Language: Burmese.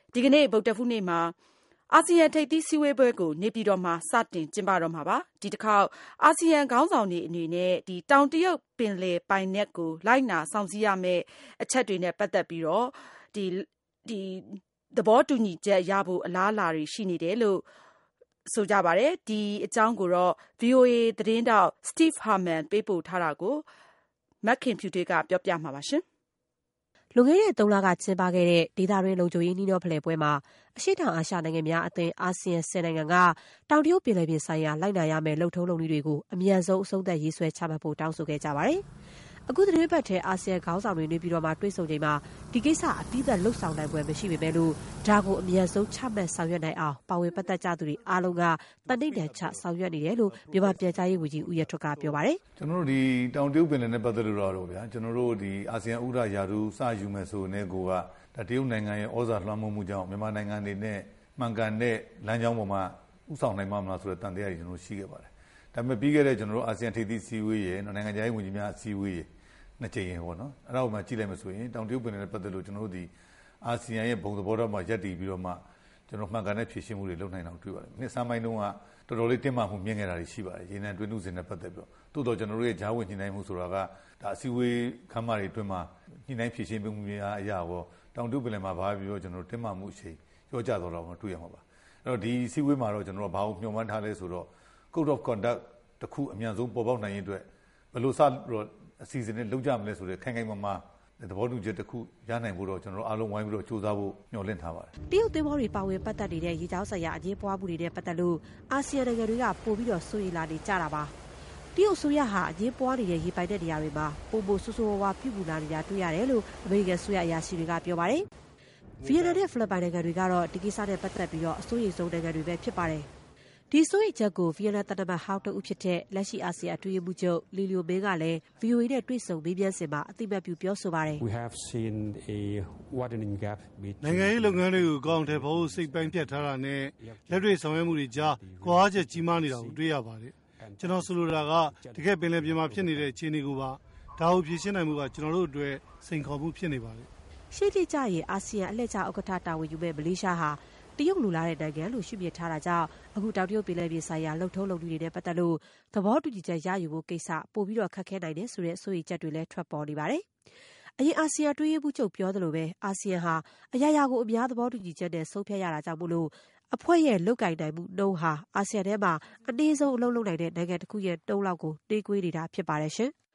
ဒီကနေ့ဗုဒ္ဓဟူးနေ့မှာအာဆီယံထိပ်သီးစည်းဝေးပွဲကိုနေပြည်တော်မှာစတင်ကျင်းပတော့မှာပါ။ဒီတစ်ခေါက်အာဆီယံခေါင်းဆောင်တွေအနေနဲ့တောင်တရုတ်ပင်လယ်ပိုင်နက်ကိုလိုက်နာစောင့်စည်းရမယ့်အချက်တွေနဲ့ပတ်သက်ပြီးတော့သဘောတူညီချက်ရဖို့အလားအလာတွေရှိနေတယ်လို့ဆိုကြပါတယ်။ဒီအကြောင်းကိုတော့ VOA သတင်းထောက် Steve Herman ပေးပို့ထားတာကိုမခင်ဖြူထွေးကပြောပြမှာပါရှင်။လွန်ခဲ့တဲ့3လကကျင်းပခဲ့တဲ့ဒေသတွင်းလုံခြုံရေးနှီးနှောဖလှယ်ပွဲမှာအရှေ့တောင်အာရှနိုင်ငံများအသင်းအာဆီယံ10နိုင်ငံကတောင်တရုတ်ပင်လယ်ပြင်ဆိုင်ရာလိုက်နာရမယ့်လုပ်ထုံးလုပ်နည်းတွေကိုအမြန်ဆုံးအဆုံးသတ်ရေးဆွဲချမှတ်ဖို့တောင်းဆိုခဲ့ကြပါတယ်။အခုသတင်းပတ်ထဲအာဆီယံခေါင်းဆောင်တွေနေပြည်တော်မှာတွေ့ဆုံချိန်မှာဒီကိစ္စအပြီးသတ်လှုပ်ဆောင်နိုင်ပွဲမရှိပေမဲ့လို့ဒါကိုအမြန်ဆုံးချမှတ်ဆောင်ရွက်နိုင်အောင်ပါဝင်ပတ်သက်ကြသူတွေအားလုံးကတနိဒ္ဒန်ချဆောင်ရွက်နေတယ်လို့မြန်မာပြန်ကြားရေးဝန်ကြီးဦးရထွဋ်ကပြောပါတယ်။ကျွန်တော်တို့ဒီတောင်တရုတ်ပင်လယ်နဲ့ပတ်သက်လို့တော့ဗျာကျွန်တော်တို့ဒီအာဆီယံဥရရာထူးစယူမယ်ဆိုနေကိုကဒါတရုတ်နိုင်ငံရဲ့ဩဇာလွှမ်းမိုးမှုကြောင့်မြန်မာနိုင်ငံနေနဲ့မှန်ကန်တဲ့လမ်းကြောင်းပေါ်မှာဥဆောင်နိုင်မှာမလားဆိုတဲ့တန်တရားကြီးကျွန်တော်ရှိခဲ့ပါတယ်။ဒါပေမဲ့ပြီးခဲ့တဲ့ကျွန်တော်တို့အာဆီယံထိပ်သီးစည်းဝေးရဲ့နိုင်ငံခြားရေးဝန်ကြီးများအစည်းအဝေးရဲ့နှစ်ကြိမ်ပေါ့နော်အဲ့ဒါကိုမှကြည့်လိုက်မှဆိုရင်တောင်တရုတ်ပင်လယ်နဲ့ပတ်သက်လို့ကျွန်တော်တို့ဒီအာဆီယံရဲ့ဘုံသဘောထားမှာရပ်တည်ပြီးတော့မှကျွန်တော်မှန်ကန်တဲ့ဖြည့်ရှင်းမှုတွေလုပ်နိုင်အောင်တွေ့ပါတယ်။နှစ်ဆန်းပိုင်းတုန်းကတော်တော်လေးတင်းမာမှုမြင့်ခဲ့တာတွေရှိပါတယ်။ရေနံတွင်းဥစဉ်နဲ့ပတ်သက်ပြီးတော့တိုးတော့ကျွန်တော်တို့ရဲ့ဂျားဝင်ညှိနှိုင်းမှုဆိုတာကဒါအစည်းအဝေးခမ်းမတွေအတွင်းမှာညှိနှိုင်းဖြည့်ရှင်းမှုများအရာရောတောင်တရုတ်ပင်လယ်မှာဘာပြီးတော့ကျွန်တော်တို့တင်းမာမှုအချိန်ကြောကြတော့တော့တွေ့ရမှာပါ။အဲ့တော့ဒီအစည်းအဝေးမှာတော့ကျွန်တော်တို့ဘာကိုမျှော်မှန်းထားလဲဆိုတော့ Code of Conduct တစ်ခုအများဆုံးပေါ်ပေါက်နိုင်ရင်အတွက်ဘယ်လိုစတော့အစီအစဉ်နဲ့လုပ်ကြမလဲဆိုတဲ့ခိုင်ခိုင်မာမာသဘောတူချက်တစ်ခုရနိုင်ဖို့တော့ကျွန်တော်တို့အားလုံးဝိုင်းပြီးတော့စူးစမ်းဖို့ညှော်လင့်ထားပါတယ်။တရုတ်သင်္ဘောတွေပါဝင်ပတ်သက်နေတဲ့ရေကြောင်းဆိုင်ရာအငြင်းပွားမှုတွေနဲ့ပတ်သက်လို့အာဆီယံနိုင်ငံတွေကပို့ပြီးတော့စိုးရိမ်လာနေကြတာပါ။တရုတ်အစိုးရဟာအငြင်းပွားနေတဲ့ရေပိုင်တဲ့နေရာတွေမှာပိုမိုဆိုးဆိုးဝါးဝါပြုမှုလာနေတာတွေ့ရတယ်လို့အမေရိကန်အစိုးရအရာရှိတွေကပြောပါတယ်။ဗီယက်နမ်နဲ့ဖိလစ်ပိုင်နိုင်ငံတွေကတော့ဒီကိစ္စနဲ့ပတ်သက်ပြီးတော့အစိုးရိမ်ဆုံးနိုင်ငံတွေပဲဖြစ်ပါတယ်။ဒီစိုးရိမ်ချက်ကိုဗီယက်နမ်သံတမန်ဟောင်းတဦးဖြစ်တဲ့လက်ရှိအာဆီယံအတွင်းရေးမှူးချုပ်လီလီယိုမင်းကလည်း VOA နဲ့တွေ့ဆုံမေးမြန်းစဉ်မှာအသိအမှတ်ပြုပြောဆိုပါတယ်။ We have seen a widening gap between နိုင်ငံရေးလုပ်ငန်းတွေကိုကောင်းတဲ့ဖို့စိတ်ပိုင်းဖြတ်ထားတာနဲ့လက်တွေ့ဆောင်ရွက်မှုတွေကြားကွာဟချက်ကြီးမားနေတာကိုတွေ့ရပါတယ်။ကျွန်တော်ဆိုလိုတာကတကယ်ပင်လယ်ပြင်မှာဖြစ်နေတဲ့အခြေအနေကိုပါဒါကိုဖြေရှင်းနိုင်မှုကကျွန်တော်တို့အတွက်စိန်ခေါ်မှုဖြစ်နေပါတယ်။ရှေ့တိကျရင်အာဆီယံအလှည့်ကျဥက္ကဋ္ဌတာဝန်ယူမဲ့မလေးရှားဟာတရုတ်လူလာတဲ့နိုင်ငံလို့ရှုမြင်ထားတာကြောင့်အခုတောင်တရုတ်ပင်လယ်ပြင်ဆိုင်ရာလှုပ်ထုံးလုပ်နည်းတွေနဲ့ပတ်သက်လို့သဘောတူညီချက်ရယူဖို့ကိစ္စပိုပြီးတော့ခက်ခဲနိုင်တယ်ဆိုတဲ့စိုးရိမ်ချက်တွေလည်းထွက်ပေါ်နေပါတယ်။အရင်အာဆီယံတွင်းရေးမှုချုပ်ပြောသလိုပဲအာဆီယံဟာအရာရာကိုအများသဘောတူညီချက်နဲ့ဆုံးဖြတ်ရတာကြောင့်မို့လို့အဖွဲ့ရဲ့လုပ်ကိုင်နိုင်မှုနှုန်းဟာအာဆီယံထဲမှာအနည်းဆုံးအလုပ်လုပ်နိုင်တဲ့နိုင်ငံတစ်ခုရဲ့နှုန်းလောက်ကိုနှေးကွေးနေတာဖြစ်ပါတယ်ရှင်။